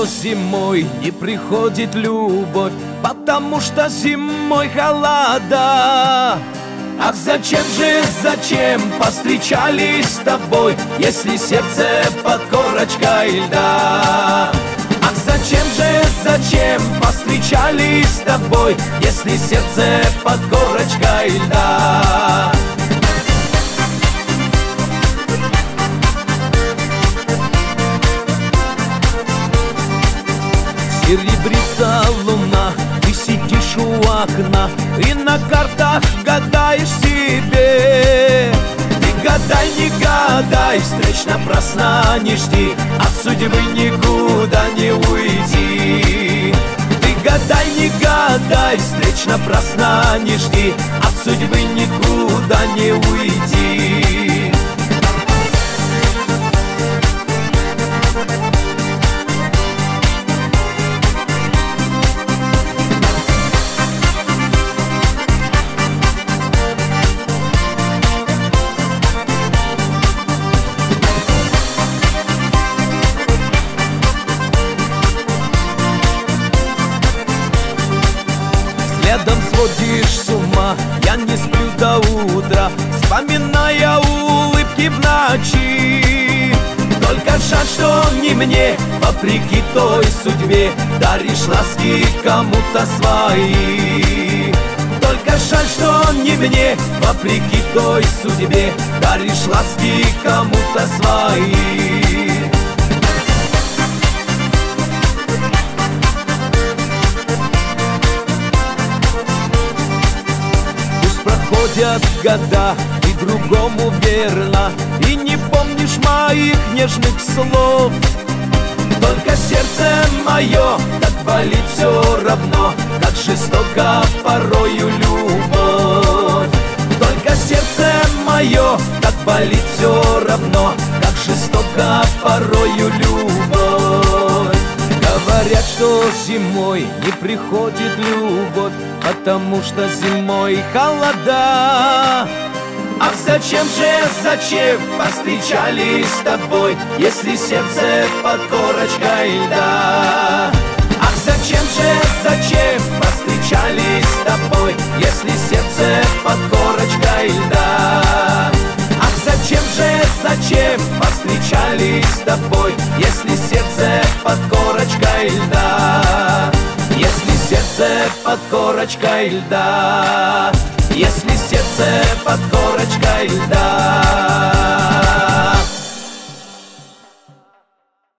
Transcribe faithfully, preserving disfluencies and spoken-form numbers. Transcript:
зимой не приходит любовь? Потому что зимой холода. Ах, зачем же, зачем повстречались с тобой, если сердце под корочкой льда? Ах, зачем же, зачем повстречались с тобой, если сердце под корочкой льда? Серебрится луна, ты сидишь у окна и на картах гадаешь себе. Ты гадай, не гадай, встреч напрасно не жди, от судьбы никуда не уйти. Ты гадай, не гадай, встреч напрасно не жди, от судьбы никуда не уйти. Следом сводишь с ума, я не сплю до утра, вспоминая улыбки в ночи. Только жаль, что не мне, вопреки той судьбе, даришь ласки кому-то свои. Только жаль, что не мне, вопреки той судьбе, даришь ласки кому-то свои. Проходят года, ты другому верна, и не помнишь моих нежных слов. Только сердце мое так болит все равно, как жестоко порою любовь. Только сердце мое так болит все равно, как жестоко порою любовь. Говорят, что зимой не приходит любовь, потому что зимой холода. Ах, зачем же, зачем повстречались с тобой, если сердце под корочкой льда? Ах, зачем же, зачем повстречались с тобой, если сердце под корочкой льда? Ах, зачем же, зачем повстречались с тобой, если сердце под корочкой льда? Если сердце под корочкой льда, если сердце под корочкой льда.